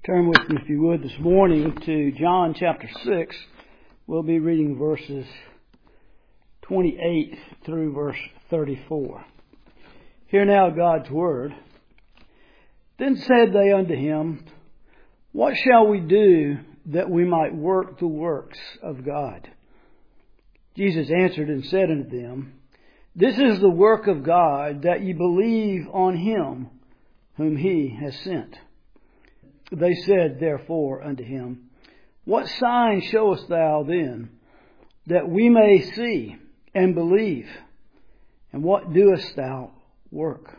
Turn with me, if you would, this morning to John chapter 6. We'll be reading verses 28 through verse 34. Hear now God's word. Then said they unto him, What shall we do that we might work the works of God? Jesus answered and said unto them, This is the work of God, that ye believe on him whom he has sent. They said therefore unto him, What sign showest thou then, that we may see and believe? And what doest thou work?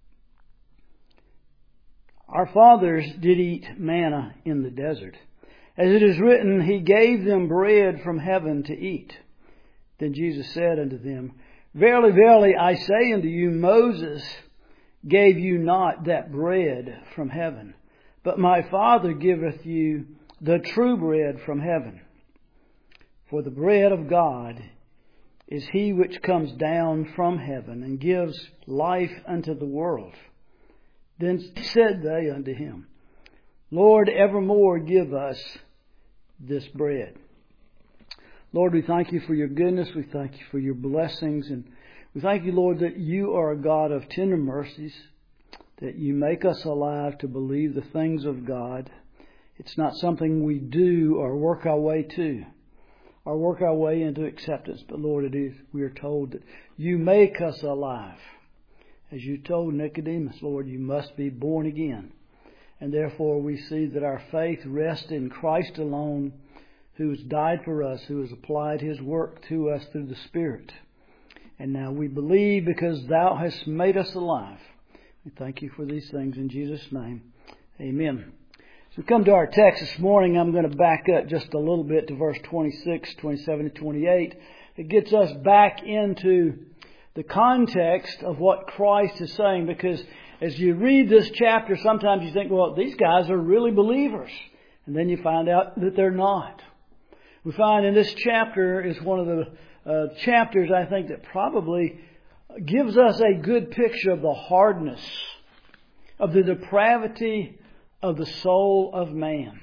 Our fathers did eat manna in the desert. As it is written, He gave them bread from heaven to eat. Then Jesus said unto them, Verily, verily, I say unto you, Moses gave you not that bread from heaven, but my Father giveth you the true bread from heaven. For the bread of God is He which comes down from heaven and gives life unto the world. Then said they unto him, Lord, evermore give us this bread. Lord, we thank you for your goodness. We thank you for your blessings. And we thank you, Lord, that you are a God of tender mercies, that you make us alive to believe the things of God. It's not something we do or work our way to, or work our way into acceptance. But Lord, it is, we are told that you make us alive. As you told Nicodemus, Lord, you must be born again. And therefore we see that our faith rests in Christ alone, who has died for us, who has applied His work to us through the Spirit. And now we believe because thou hast made us alive. We thank you for these things in Jesus' name. Amen. As we come to our text this morning, I'm going to back up just a little bit to verse 26, 27, and 28. It gets us back into the context of what Christ is saying, because as you read this chapter, sometimes you think, well, these guys are really believers. And then you find out that they're not. We find in this chapter is one of the chapters, I think, that probably gives us a good picture of the hardness, of the depravity of the soul of man.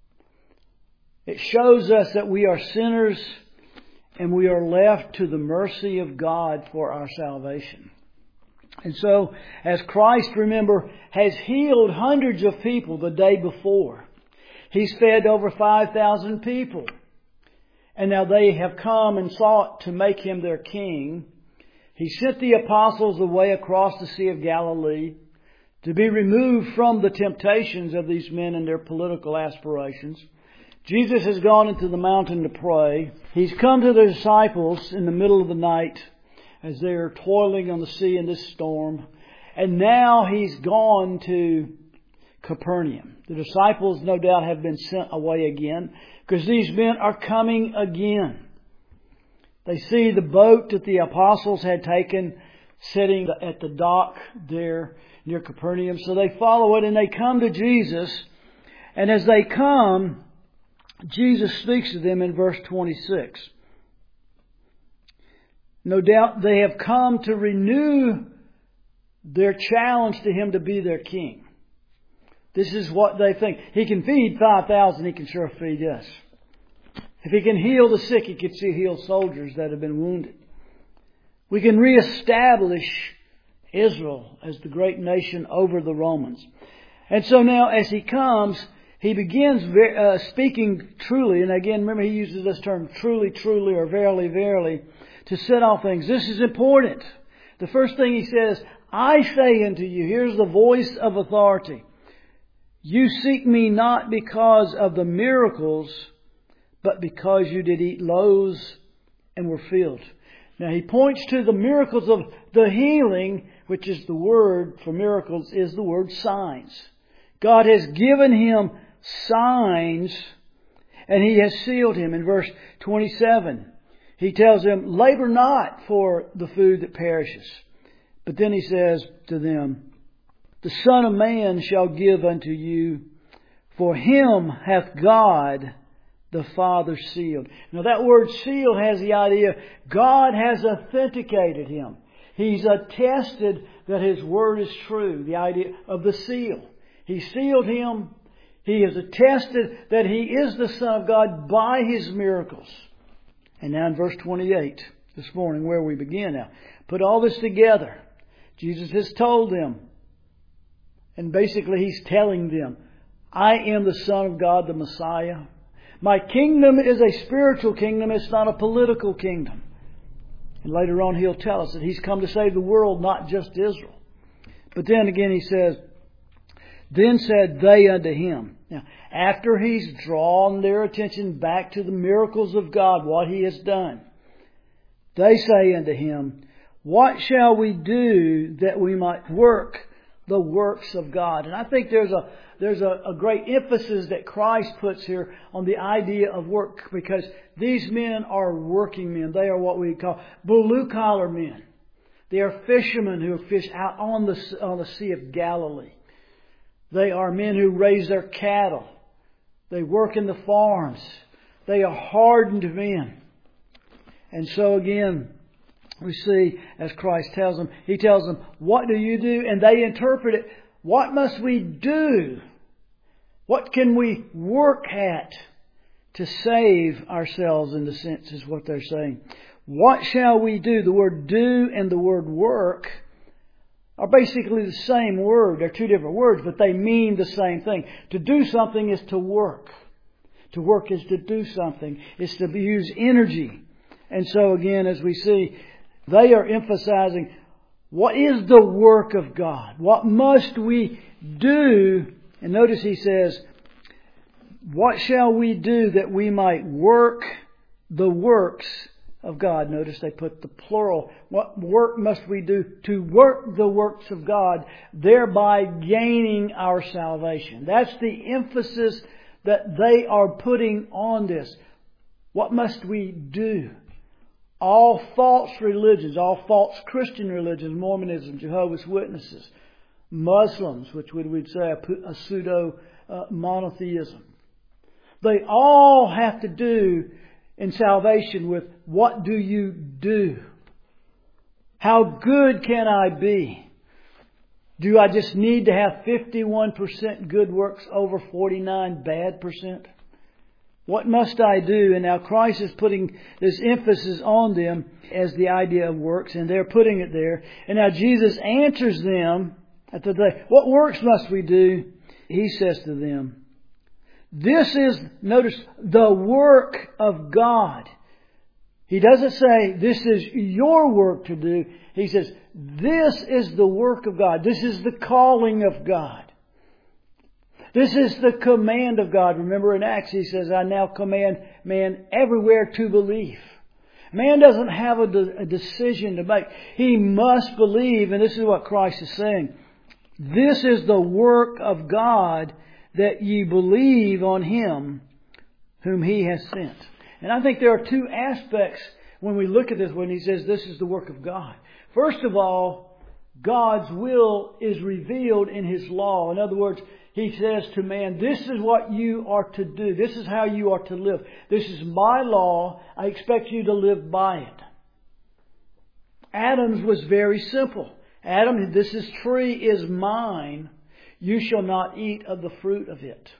It shows us that we are sinners and we are left to the mercy of God for our salvation. And so, as Christ, remember, has healed hundreds of people the day before, He's fed over 5,000 people. And now they have come and sought to make Him their king. He sent the apostles away across the Sea of Galilee to be removed from the temptations of these men and their political aspirations. Jesus has gone into the mountain to pray. He's come to the disciples in the middle of the night as they are toiling on the sea in this storm. And now He's gone to Capernaum. The disciples, no doubt, have been sent away again because these men are coming again. They see the boat that the apostles had taken sitting at the dock there near Capernaum. So they follow it and they come to Jesus. And as they come, Jesus speaks to them in verse 26. No doubt they have come to renew their challenge to Him to be their king. This is what they think. He can feed 5,000, He can sure feed us. If He can heal the sick, He can heal soldiers that have been wounded. We can reestablish Israel as the great nation over the Romans. And so now as He comes, He begins speaking truly. And again, remember He uses this term truly, truly, or verily, verily, to set all things. This is important. The first thing He says, I say unto you, here's the voice of authority. You seek Me not because of the miracles, but because you did eat loaves and were filled. Now He points to the miracles of the healing, which is the word for miracles, is the word signs. God has given Him signs and He has sealed him. In verse 27, He tells them, labor not for the food that perishes. But then He says to them, the Son of Man shall give unto you, for Him hath God the Father sealed. Now that word seal has the idea God has authenticated Him. He's attested that His word is true. The idea of the seal. He sealed Him. He has attested that He is the Son of God by His miracles. And now in verse 28, this morning, where we begin now. Put all this together. Jesus has told them, and basically He's telling them, I am the Son of God, the Messiah. My kingdom is a spiritual kingdom. It's not a political kingdom. And later on He'll tell us that He's come to save the world, not just Israel. But then again He says, then said they unto Him. Now, after He's drawn their attention back to the miracles of God, what He has done, they say unto Him, what shall we do that we might work the works of God? And I think there's a great emphasis that Christ puts here on the idea of work, because these men are working men. They are what we call blue collar men. They are fishermen who fish out on the Sea of Galilee. They are men who raise their cattle. They work in the farms. They are hardened men. And so again, we see, as Christ tells them, He tells them, what do you do? And they interpret it, what must we do? What can we work at to save ourselves, in the sense is what they're saying. What shall we do? The word do and the word work are basically the same word. They're two different words, but they mean the same thing. To do something is to work. To work is to do something. It's to use energy. And so again, as we see, they are emphasizing, what is the work of God? What must we do? And notice He says, what shall we do that we might work the works of God? Notice they put the plural. What work must we do to work the works of God, thereby gaining our salvation? That's the emphasis that they are putting on this. What must we do? All false religions, all false Christian religions, Mormonism, Jehovah's Witnesses, Muslims, which we'd say a pseudo monotheism, they all have to do in salvation with, what do you do? How good can I be? Do I just need to have 51% good works over 49 bad percent? What must I do? And now Christ is putting this emphasis on them as the idea of works, and they're putting it there. And now Jesus answers them at the day, what works must we do? He says to them, this is, notice, the work of God. He doesn't say, this is your work to do. He says, this is the work of God. This is the calling of God. This is the command of God. Remember in Acts He says, I now command man everywhere to believe. Man doesn't have a decision to make. He must believe. And this is what Christ is saying. This is the work of God, that ye believe on Him whom He has sent. And I think there are two aspects when we look at this, when He says this is the work of God. First of all, God's will is revealed in His law. In other words, He says to man, this is what you are to do. This is how you are to live. This is my law. I expect you to live by it. Adam's was very simple. Adam, this tree is mine. You shall not eat of the fruit of it.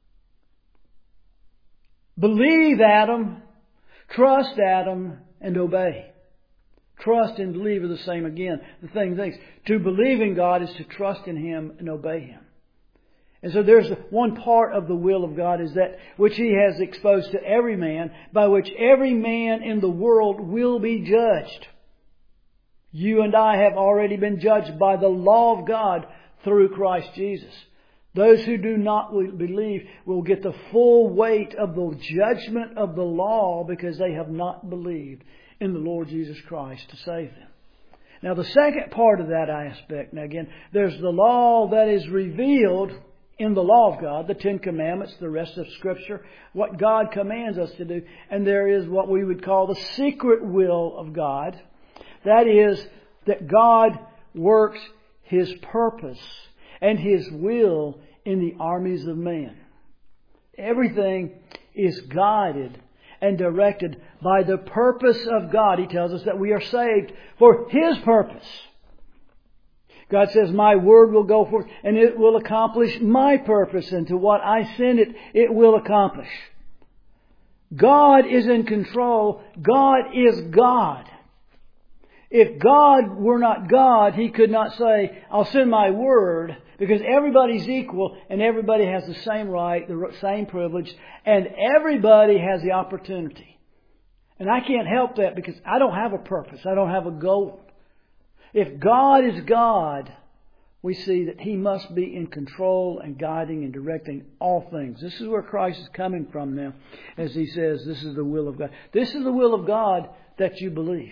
Believe, Adam. Trust, Adam, and obey. Trust and believe are the same again. The same things. To believe in God is to trust in Him and obey Him. And so there's one part of the will of God, is that which He has exposed to every man, by which every man in the world will be judged. You and I have already been judged by the law of God through Christ Jesus. Those who do not believe will get the full weight of the judgment of the law, because they have not believed in the Lord Jesus Christ to save them. Now the second part of that aspect, now again, there's the law that is revealed in the law of God, the Ten Commandments, the rest of Scripture, what God commands us to do. And there is what we would call the secret will of God. That is, that God works His purpose and His will in the armies of man. Everything is guided and directed by the purpose of God. He tells us that we are saved for His purpose. God says, my word will go forth and it will accomplish my purpose, and to what I send it, it will accomplish. God is in control. God is God. If God were not God, He could not say, I'll send my word, because everybody's equal and everybody has the same right, the same privilege, and everybody has the opportunity. And I can't help that because I don't have a purpose. I don't have a goal. If God is God, we see that He must be in control and guiding and directing all things. This is where Christ is coming from now, as He says, this is the will of God. This is the will of God, that you believe.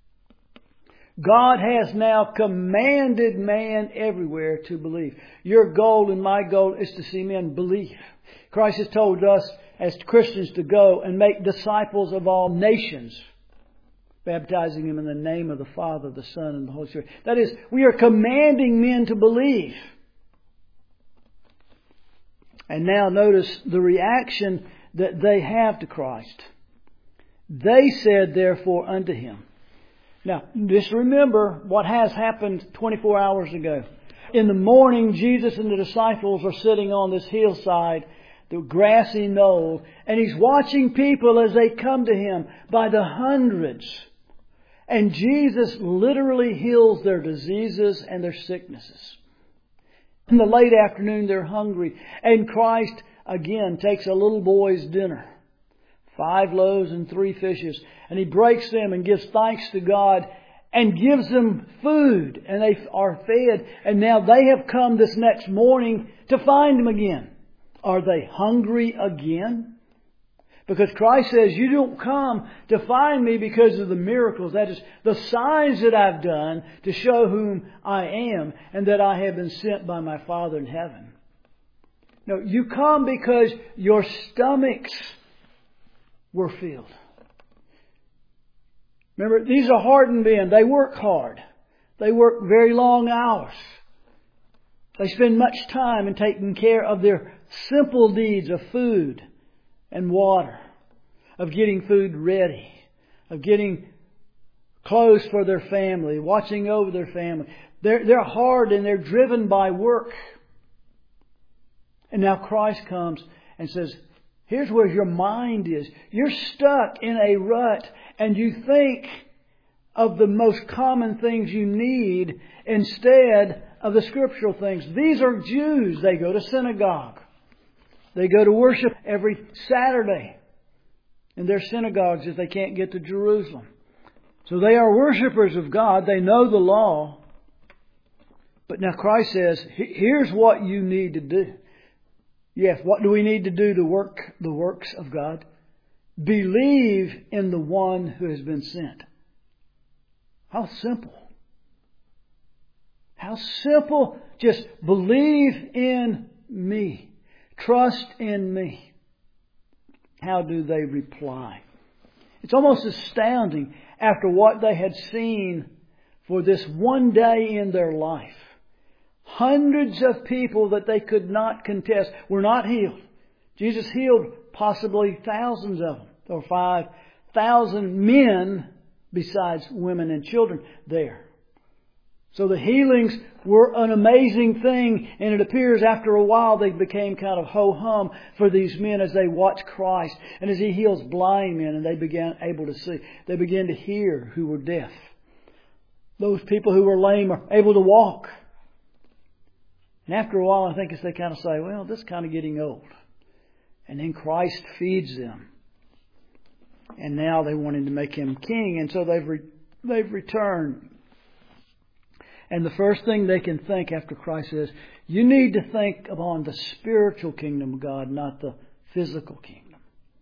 God has now commanded man everywhere to believe. Your goal and my goal is to see men believe. Christ has told us as Christians to go and make disciples of all nations, baptizing them in the name of the Father, the Son, and the Holy Spirit. That is, we are commanding men to believe. And now notice the reaction that they have to Christ. They said, therefore, unto Him. Now, just remember what has happened 24 hours ago. In the morning, Jesus and the disciples are sitting on this hillside, the grassy knoll, and He's watching people as they come to Him by the hundreds. And Jesus literally heals their diseases and their sicknesses. In the late afternoon, they're hungry, and Christ again takes a little boy's dinner. 5 loaves and 3 fishes. And He breaks them and gives thanks to God and gives them food. And they are fed. And now they have come this next morning to find Him again. Are they hungry again? Because Christ says, you don't come to find me because of the miracles. That is, the signs that I've done to show whom I am and that I have been sent by my Father in heaven. No, you come because your stomachs were filled. Remember, these are hardened men. They work hard. They work very long hours. They spend much time in taking care of their simple needs of food and water, of getting food ready, of getting clothes for their family, watching over their family. They're hard and they're driven by work. And now Christ comes and says, here's where your mind is. You're stuck in a rut and you think of the most common things you need instead of the scriptural things. These are Jews. They go to synagogue. They go to worship every Saturday in their synagogues if they can't get to Jerusalem. So they are worshipers of God. They know the law. But now Christ says, here's what you need to do. Yes, what do we need to do to work the works of God? Believe in the one who has been sent. How simple. How simple. Just believe in me. Trust in me. How do they reply? It's almost astounding after what they had seen for this one day in their life. Hundreds of people that they could not contest were not healed. Jesus healed possibly thousands of them, or 5,000 men besides women and children there. So the healings were an amazing thing, and it appears after a while they became kind of ho-hum for these men as they watched Christ. And as He heals blind men and they began able to see, they began to hear who were deaf. Those people who were lame are able to walk. And after a while, I think as they kind of say, well, this is kind of getting old. And then Christ feeds them. And now they want Him to make Him king. And so they've returned. And the first thing they can think after Christ says, you need to think upon the spiritual kingdom of God, not the physical kingdom.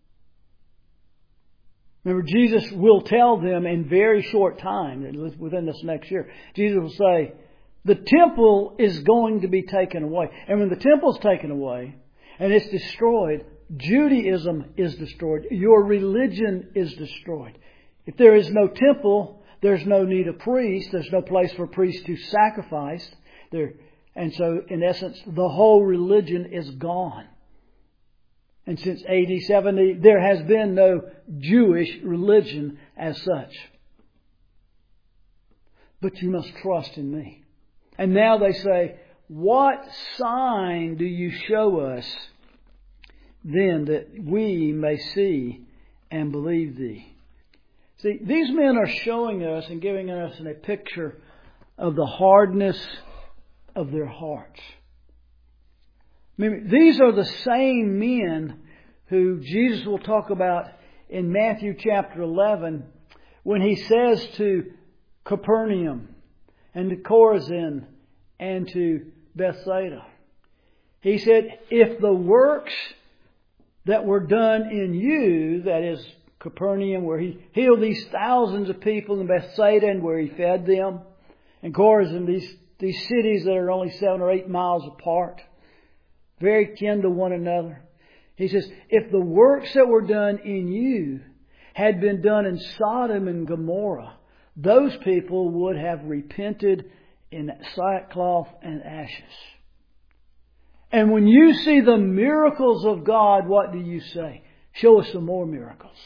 Remember, Jesus will tell them in very short time, within this next year, Jesus will say, the temple is going to be taken away. And when the temple is taken away and it's destroyed, Judaism is destroyed. Your religion is destroyed. If there is no temple, there's no need of priests. There's no place for priests to sacrifice. And so, in essence, the whole religion is gone. And since AD 70, there has been no Jewish religion as such. But you must trust in me. And now they say, what sign do you show us then that we may see and believe thee? See, these men are showing us and giving us a picture of the hardness of their hearts. I mean, these are the same men who Jesus will talk about in Matthew chapter 11 when He says to Capernaum and to Chorazin and to Bethsaida. He said, if the works that were done in you, that is Capernaum, where He healed these thousands of people, in Bethsaida, and where He fed them, and Chorazin, these cities that are only 7 or 8 miles apart, very kin to one another. He says, if the works that were done in you had been done in Sodom and Gomorrah, those people would have repented in sackcloth and ashes. And when you see the miracles of God, what do you say? Show us some more miracles.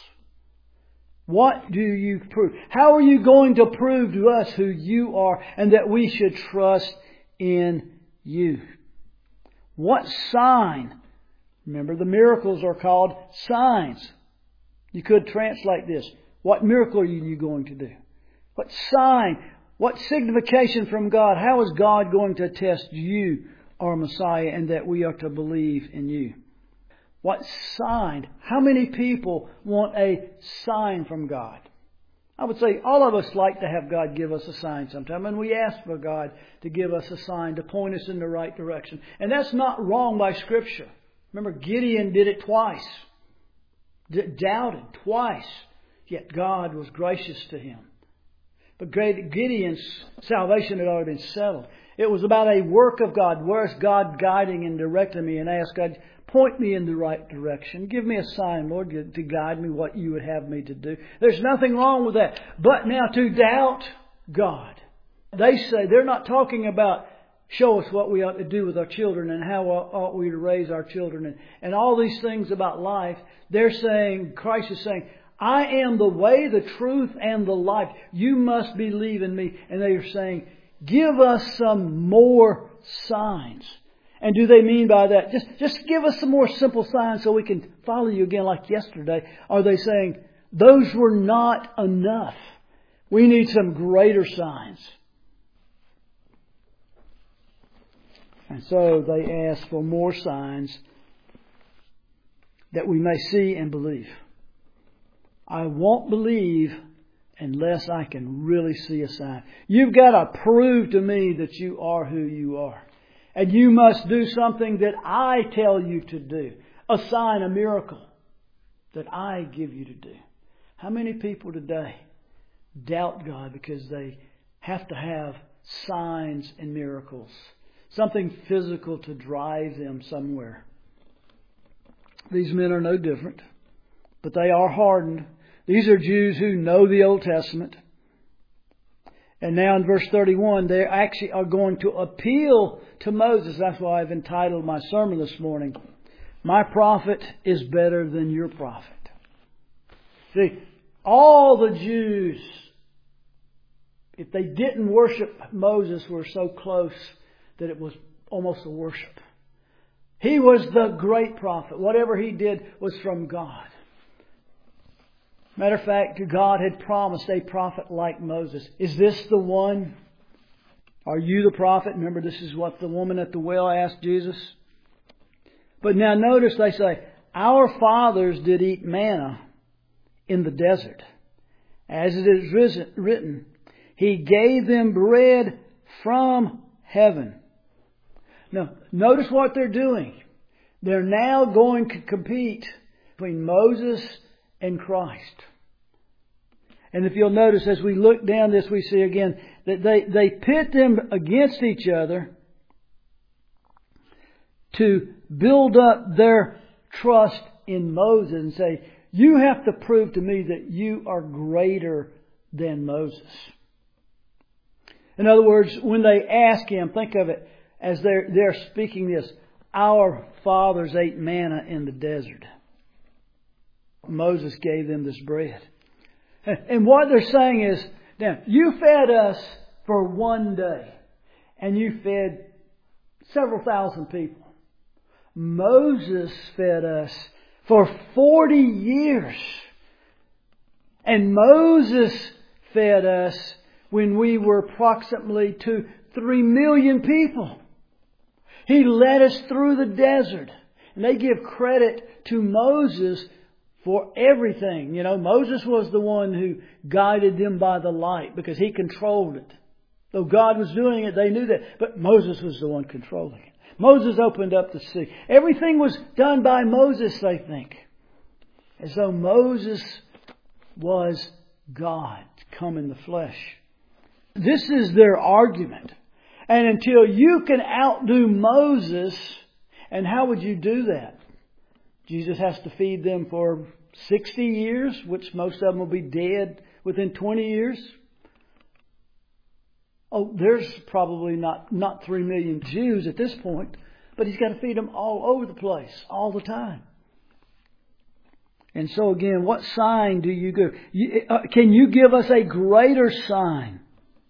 What do you prove? How are you going to prove to us who you are and that we should trust in you? What sign? Remember, the miracles are called signs. You could translate this. What miracle are you going to do? What sign? What signification from God? How is God going to test you, our Messiah, and that we are to believe in you? What sign? How many people want a sign from God? I would say all of us like to have God give us a sign sometime. And we ask for God to give us a sign to point us in the right direction. And that's not wrong by Scripture. Remember, Gideon did it twice. Doubted twice. Yet God was gracious to him. But Gideon's salvation had already been settled. It was about a work of God. Where's God guiding and directing me? And I asked God, point me in the right direction. Give me a sign, Lord, to guide me what you would have me to do. There's nothing wrong with that. But now to doubt God. They say, they're not talking about show us what we ought to do with our children and how ought we to raise our children and all these things about life. They're saying, Christ is saying, I am the way, the truth, and the life. You must believe in me. And they are saying, give us some more signs. And do they mean by that, just give us some more simple signs so we can follow you again like yesterday? Are they saying, those were not enough? We need some greater signs. And so they ask for more signs that we may see and believe. I won't believe unless I can really see a sign. You've got to prove to me that you are who you are. And you must do something that I tell you to do. A sign, a miracle that I give you to do. How many people today doubt God because they have to have signs and miracles? Something physical to drive them somewhere. These men are no different, but they are hardened. These are Jews who know the Old Testament. And now in verse 31, they actually are going to appeal to Moses. That's why I've entitled my sermon this morning, My Prophet is Better Than Your Prophet. See, all the Jews, if they didn't worship Moses, were so close that it was almost a worship. He was the great prophet. Whatever he did was from God. Matter of fact, God had promised a prophet like Moses. Is this the one? Are you the prophet? Remember, this is what the woman at the well asked Jesus. But now notice they say, our fathers did eat manna in the desert. As it is written, He gave them bread from heaven. Now, notice what they're doing. They're now going to compete between Moses and Christ. And if you'll notice, as we look down this, we see again that they pit them against each other to build up their trust in Moses and say, you have to prove to me that you are greater than Moses. In other words, when they ask him, think of it as they're speaking this, our fathers ate manna in the desert. Moses gave them this bread. And what they're saying is, now, you fed us for one day. and you fed several thousand people. Moses fed us for 40 years. And Moses fed us when we were approximately 3 million people. He led us through the desert. And they give credit to Moses for everything. You know, Moses was the one who guided them by the light because he controlled it. Though God was doing it, they knew that. But Moses was the one controlling it. Moses opened up the sea. Everything was done by Moses, they think. As though Moses was God come in the flesh. This is their argument. And until you can outdo Moses, and how would you do that? Jesus has to feed them for 60 years, which most of them will be dead within 20 years. Oh, there's probably not 3 million Jews at this point, but He's got to feed them all over the place, all the time. And so again, what sign do you give? Can you give us a greater sign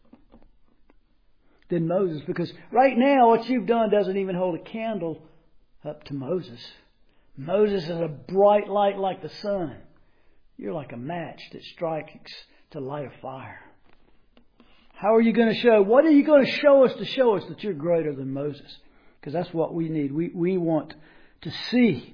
than Moses? Because right now what you've done doesn't even hold a candle up to Moses. Moses is a bright light like the sun. You're like a match that strikes to light a fire. How are you going to show? What are you going to show us that you're greater than Moses? Because that's what we need. We want to see.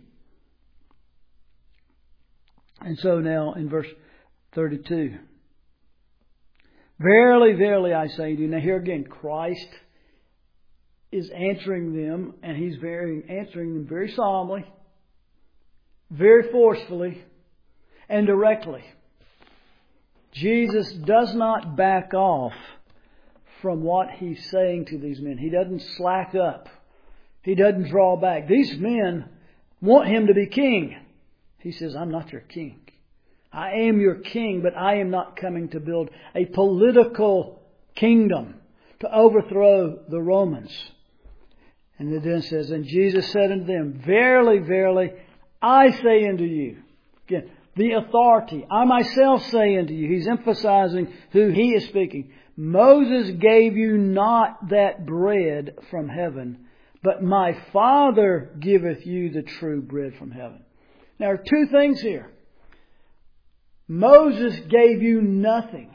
And so now in verse 32. Verily, verily, I say to you. Now here again, Christ is answering them, and He's answering them very solemnly, very forcefully, and directly. Jesus does not back off from what He's saying to these men. He doesn't slack up. He doesn't draw back. These men want Him to be king. He says, I'm not your king. I am your king, but I am not coming to build a political kingdom to overthrow the Romans. And it then says, and Jesus said unto them, verily, verily, I say unto you. Again, the authority. I myself say unto you. He's emphasizing who He is speaking. Moses gave you not that bread from heaven, but my Father giveth you the true bread from heaven. Now, there are two things here. Moses gave you nothing.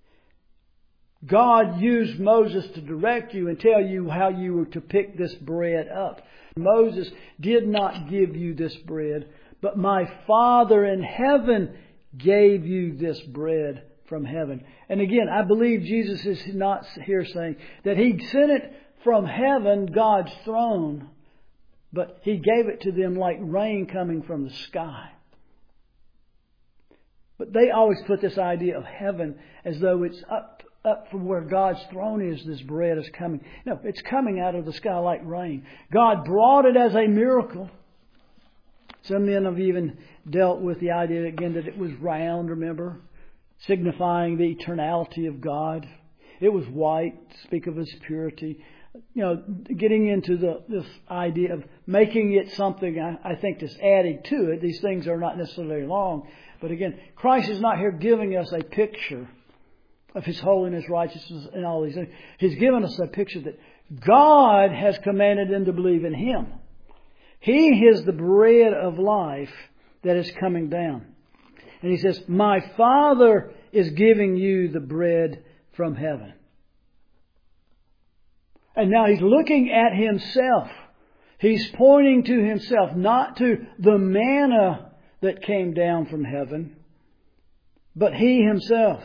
God used Moses to direct you and tell you how you were to pick this bread up. Moses did not give you this bread, but my Father in heaven gave you this bread from heaven. And again, I believe Jesus is not here saying that He sent it from heaven, God's throne, but He gave it to them like rain coming from the sky. But they always put this idea of heaven as though it's up from where God's throne is, this bread is coming. No, it's coming out of the sky like rain. God brought it as a miracle. Some men have even dealt with the idea again that it was round, remember? Signifying the eternality of God. It was white, speak of His purity. You know, getting into this idea of making it something, I think, that's added to it. These things are not necessarily long. But again, Christ is not here giving us a picture of His holiness, righteousness, and all these things. He's given us a picture that God has commanded them to believe in Him. He is the bread of life that is coming down. And He says, my Father is giving you the bread from heaven. And now He's looking at Himself. He's pointing to Himself, not to the manna that came down from heaven, but He Himself.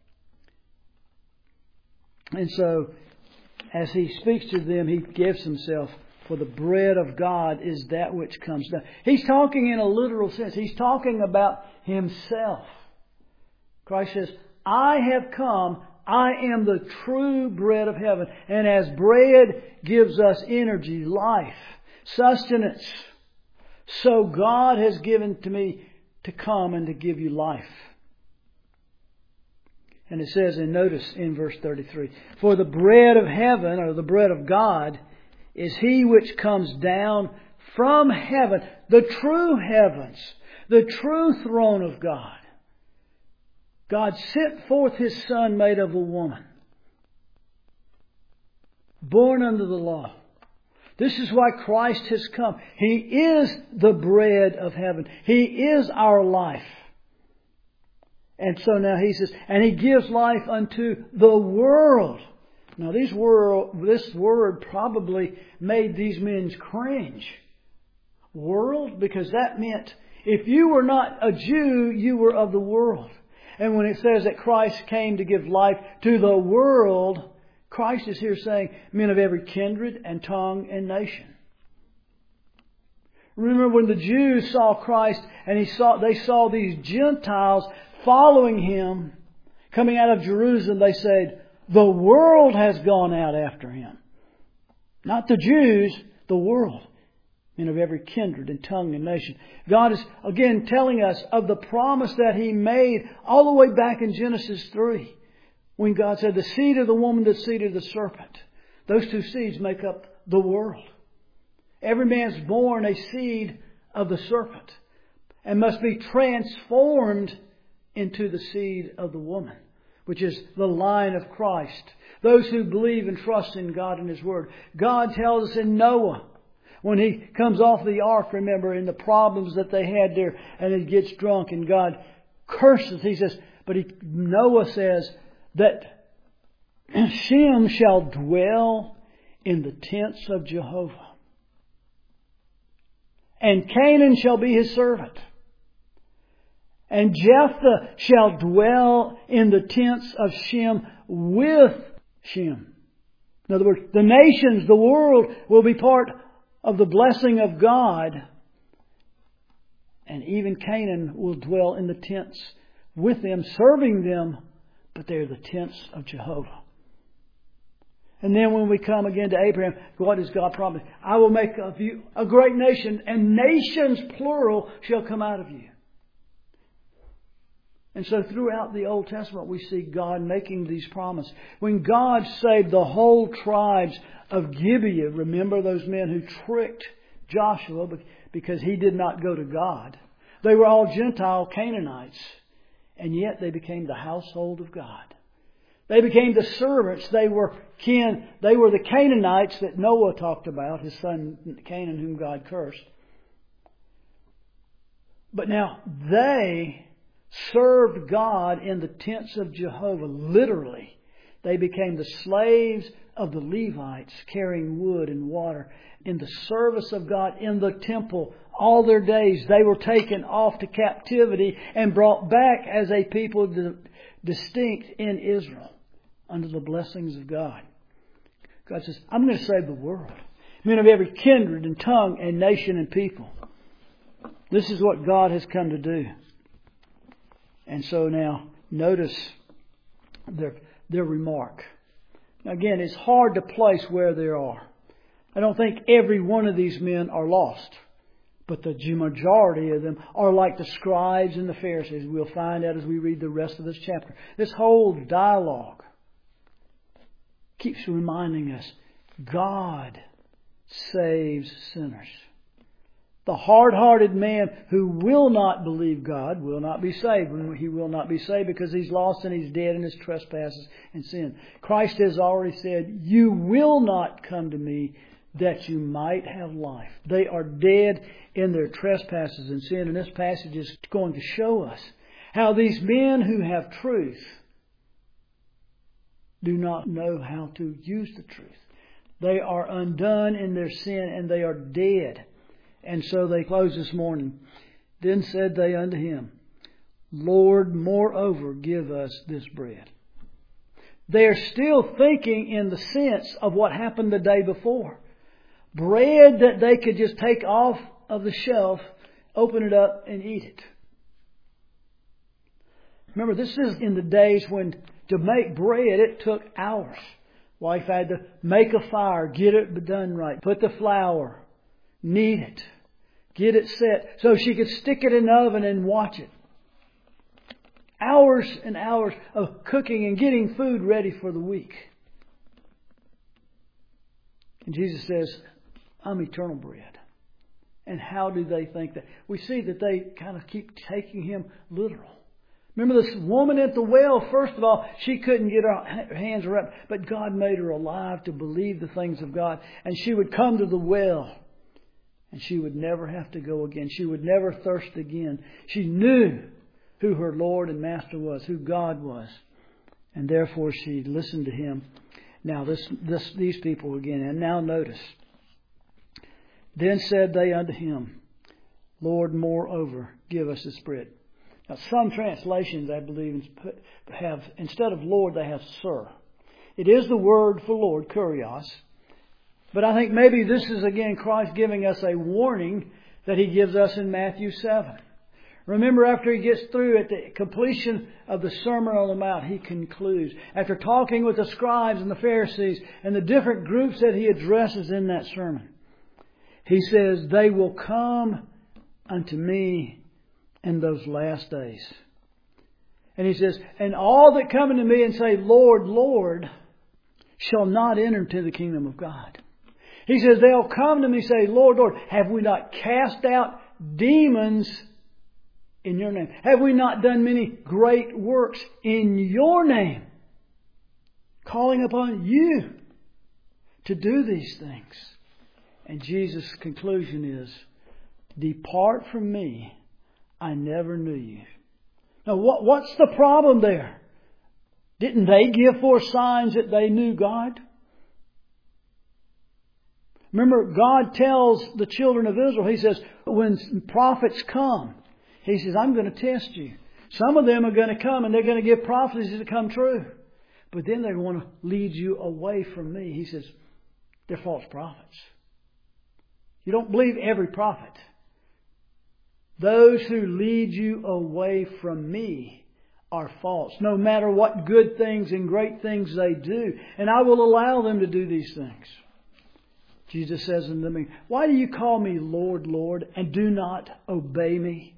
And so, as He speaks to them, He gives Himself. For the bread of God is that which comes down. He's talking in a literal sense. He's talking about Himself. Christ says, I have come. I am the true bread of heaven. And as bread gives us energy, life, sustenance, so God has given to me to come and to give you life. And it says, and notice in verse 33, for the bread of heaven, or the bread of God, is He which comes down from heaven, the true heavens, the true throne of God. God sent forth His Son made of a woman. born under the law. This is why Christ has come. He is the bread of heaven. He is our life. And so now He says, and He gives life unto the world. Now this word probably made these men cringe. World, because that meant if you were not a Jew, you were of the world. And when it says that Christ came to give life to the world, Christ is here saying men of every kindred and tongue and nation. Remember when the Jews saw Christ and they saw these Gentiles following Him, coming out of Jerusalem, they said, the world has gone out after Him. Not the Jews, the world. Men of every kindred and tongue and nation. God is again telling us of the promise that He made all the way back in Genesis 3. When God said, the seed of the woman, the seed of the serpent. Those two seeds make up the world. Every man's born a seed of the serpent and must be transformed into the seed of the woman, which is the line of Christ. Those who believe and trust in God and His Word. God tells us in Noah, when he comes off the ark, remember, and the problems that they had there, and he gets drunk and God curses. He says, Noah says that Shem shall dwell in the tents of Jehovah. And Canaan shall be his servant. And Jephthah shall dwell in the tents of Shem with Shem. In other words, the nations, the world, will be part of the blessing of God. And even Canaan will dwell in the tents with them, serving them, but they're the tents of Jehovah. And then when we come again to Abraham, what does God promise? I will make of you a great nation, and nations, plural, shall come out of you. And so throughout the Old Testament, we see God making these promises. When God saved the whole tribes of Gibeah, remember those men who tricked Joshua because he did not go to God. They were all Gentile Canaanites, and yet they became the household of God. They became the servants. They were the Canaanites that Noah talked about, his son Canaan, whom God cursed. But now they served God in the tents of Jehovah, literally. They became the slaves of the Levites, carrying wood and water in the service of God in the temple. All their days they were taken off to captivity and brought back as a people distinct in Israel under the blessings of God. God says, I'm going to save the world. Men of every kindred and tongue and nation and people. This is what God has come to do. And so now, notice their remark. Now again, it's hard to place where they are. I don't think every one of these men are lost. But the majority of them are like the scribes and the Pharisees. We'll find out as we read the rest of this chapter. This whole dialogue keeps reminding us God saves sinners. The hard-hearted man who will not believe God will not be saved. He will not be saved because he's lost and he's dead in his trespasses and sin. Christ has already said, you will not come to me that you might have life. They are dead in their trespasses and sin. And this passage is going to show us how these men who have truth do not know how to use the truth. They are undone in their sin and they are dead. And so they close this morning. Then said they unto him, Lord, moreover, give us this bread. They are still thinking in the sense of what happened the day before. Bread that they could just take off of the shelf, open it up and eat it. Remember, this is in the days when to make bread it took hours. Wife had to make a fire, get it done right, put the flour, knead it, get it set so she could stick it in the oven and watch it. Hours and hours of cooking and getting food ready for the week. And Jesus says, I'm eternal bread. And how do they think that? We see that they kind of keep taking Him literal. Remember this woman at the well, first of all, she couldn't get her hands around, but God made her alive to believe the things of God. And she would come to the well, and she would never have to go again. She would never thirst again. She knew who her Lord and Master was, who God was. And therefore she listened to Him. Now these people again, and now notice. Then said they unto Him, Lord, moreover, give us this bread. Now, some translations, I believe, have, instead of Lord, they have Sir. It is the word for Lord, kurios. But I think maybe this is, again, Christ giving us a warning that He gives us in Matthew 7. Remember, after He gets through at the completion of the Sermon on the Mount, He concludes. After talking with the scribes and the Pharisees and the different groups that He addresses in that sermon, He says, they will come unto me in those last days. And He says, and all that come unto me and say, Lord, Lord, shall not enter into the kingdom of God. He says, they'll come to me and say, Lord, Lord, have we not cast out demons in your name? Have we not done many great works in your name? Calling upon you to do these things. And Jesus' conclusion is, depart from me, I never knew you. Now, what's the problem there? Didn't they give forth signs that they knew God? Remember, God tells the children of Israel, He says, when prophets come, He says, I'm going to test you. Some of them are going to come and they're going to give prophecies that come true. But then they want to lead you away from me. He says, they're false prophets. You don't believe every prophet. Those who lead you away from me are false, no matter what good things and great things they do. And I will allow them to do these things. Jesus says unto me, why do you call me Lord, Lord, and do not obey me?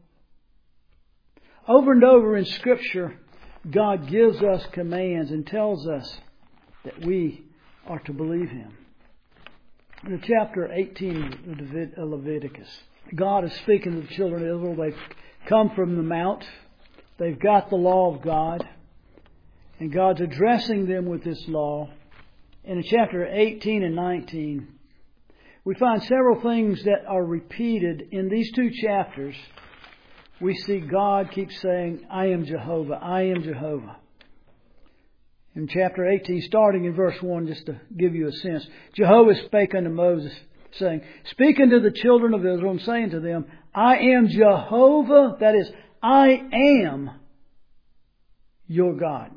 Over and over in Scripture, God gives us commands and tells us that we are to believe Him. In chapter 18 of Leviticus, God is speaking to the children of Israel. They've come from the mount. They've got the law of God. And God's addressing them with this law. And in chapter 18 and 19, we find several things that are repeated in these two chapters. We see God keep saying, I am Jehovah, I am Jehovah. In chapter 18, starting in verse 1, just to give you a sense, Jehovah spake unto Moses, saying, speak unto the children of Israel, and saying to them, I am Jehovah, that is, I am your God.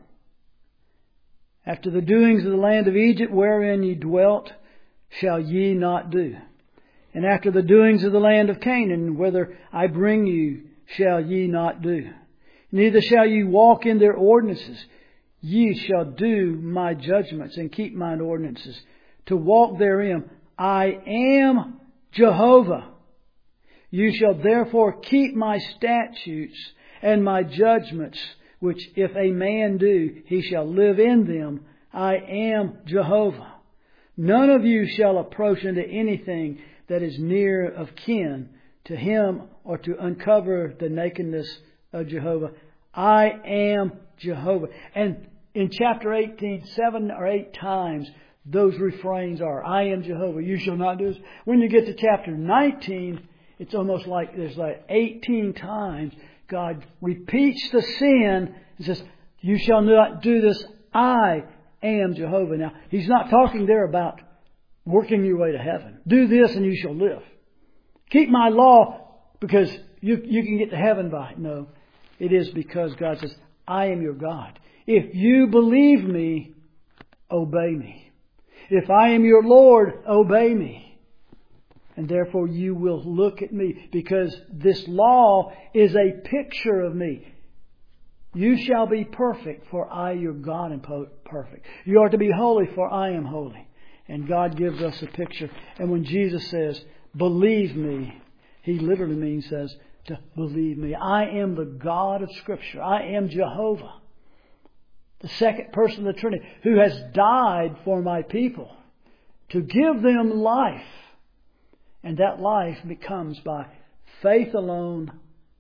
After the doings of the land of Egypt, wherein ye dwelt, shall ye not do. And after the doings of the land of Canaan, whither I bring you, shall ye not do. Neither shall ye walk in their ordinances. Ye shall do my judgments and keep mine ordinances, to walk therein. I am Jehovah. You shall therefore keep my statutes and my judgments, which if a man do, he shall live in them. I am Jehovah. None of you shall approach unto anything that is near of kin to him, or to uncover the nakedness of Jehovah. I am Jehovah. And in chapter 18, 7 or 8 times, those refrains are, I am Jehovah, you shall not do this. When you get to chapter 19, it's almost like there's like 18 times God repeats the sin and says, you shall not do this, I am Jehovah. Now, He's not talking there about working your way to heaven. Do this and you shall live. Keep my law because you can get to heaven by it. No, it is because God says, I am your God. If you believe me, obey me. If I am your Lord, obey me. And therefore you will look at me, because this law is a picture of me. You shall be perfect, for I, your God, am perfect. You are to be holy, for I am holy. And God gives us a picture. And when Jesus says, believe me, He literally means says to believe me. I am the God of Scripture. I am Jehovah, the second person of the Trinity, who has died for my people to give them life. And that life becomes by faith alone,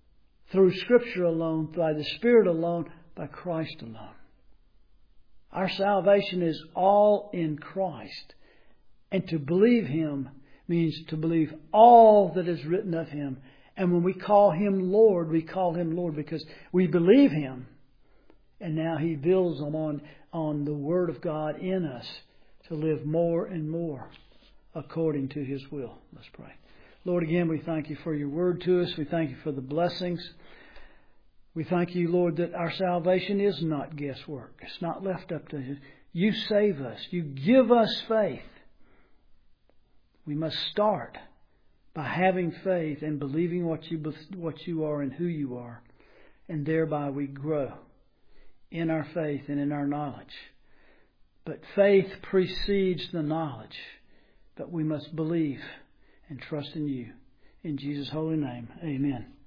through Scripture alone, by the Spirit alone, by Christ alone. Our salvation is all in Christ. And to believe Him means to believe all that is written of Him. And when we call Him Lord, we call Him Lord because we believe Him. And now He builds on the Word of God in us to live more and more according to His will. Let's pray. Lord, again, we thank You for Your Word to us. We thank You for the blessings. We thank You, Lord, that our salvation is not guesswork. It's not left up to You. You save us. You give us faith. We must start by having faith and believing what you are and who You are. And thereby we grow in our faith and in our knowledge. But faith precedes the knowledge. But we must believe and trust in You. In Jesus' holy name, amen.